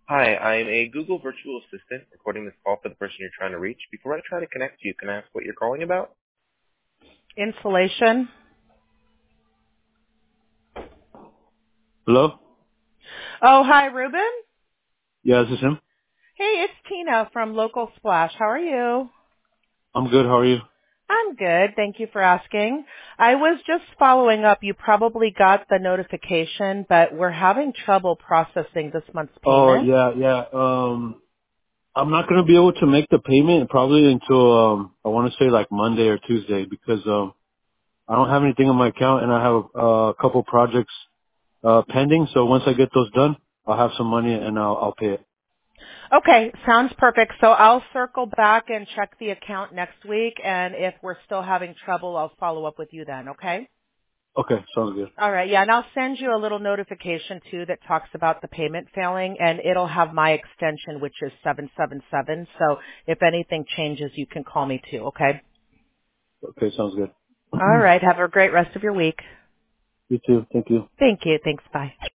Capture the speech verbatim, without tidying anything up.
Hi, I'm a Google virtual assistant recording this call for the person you're trying to reach. Before I try to connect you, can I ask what you're calling about? Insulation. Hello? Oh, hi, Ruben. Yeah, this is him. Hey, it's Tina from Local Splash. How are you? I'm good. How are you? I'm good. Thank you for asking. I was just following up. You probably got the notification, but we're having trouble processing this month's Oh, payment. yeah, yeah. Um, I'm not going to be able to make the payment probably until, um, I want to say like Monday or Tuesday because, um, I don't have anything in my account and I have a, a couple projects, uh, pending. So once I get those done, I'll have some money and I'll, I'll pay it. Okay, sounds perfect. So I'll circle back and check the account next week, and if we're still having trouble, I'll follow up with you then, okay? Okay, sounds good. All right, yeah, and I'll send you a little notification too that talks about the payment failing, and it'll have my extension, which is seven seven seven. So if anything changes, you can call me too, okay? Okay, sounds good. All right, have a great rest of your week. You too. Thank you. Thank you. Thanks. Bye.